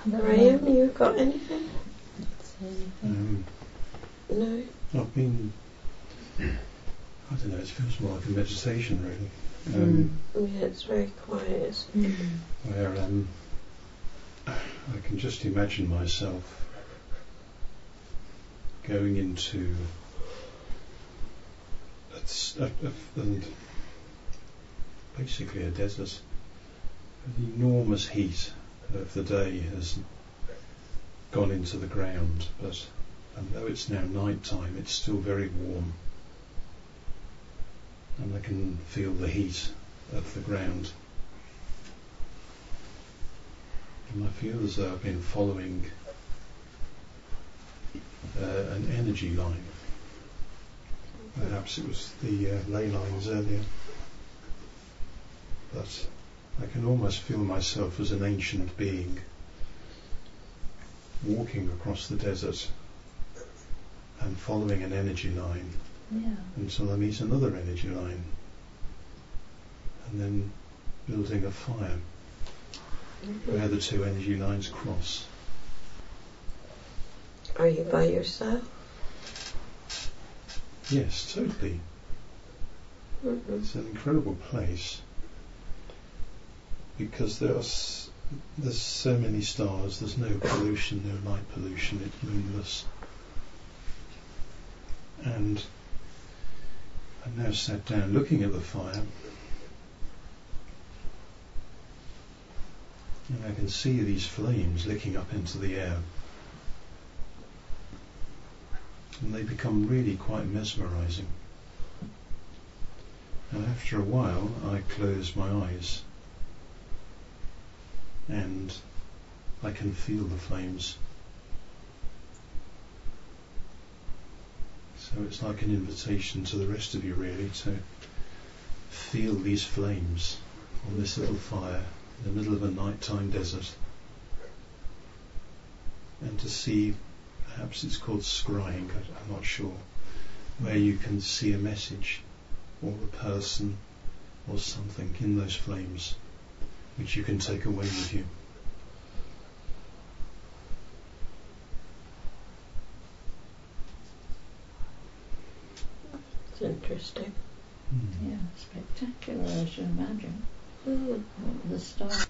Graham, you got anything? No. I've been, I don't know, it feels more like a meditation really. Yeah, it's very quiet, isn't it? Where I can just imagine myself going into basically a desert. The enormous heat of the day has gone into the ground, but though it's now night time, it's still very warm, and I can feel the heat of the ground. And I feel as though I've been following an energy line. Perhaps it was the ley lines earlier, but I can almost feel myself as an ancient being walking across the desert and following an energy line until I meet another energy line, and then building a fire where the two energy lines cross. Are you by yourself? Yes, totally. It's an incredible place because there's so many stars, there's no pollution, no light pollution, it's moonless. And I'm now sat down looking at the fire, and I can see these flames licking up into the air. And they become really quite mesmerising. And after a while I close my eyes and I can feel the flames. So it's like an invitation to the rest of you really to feel these flames on this little fire in the middle of a nighttime desert, and to see, perhaps it's called scrying, I'm not sure, where you can see a message or a person or something in those flames which you can take away with you. It's interesting. Yeah, spectacular as you imagine. The stars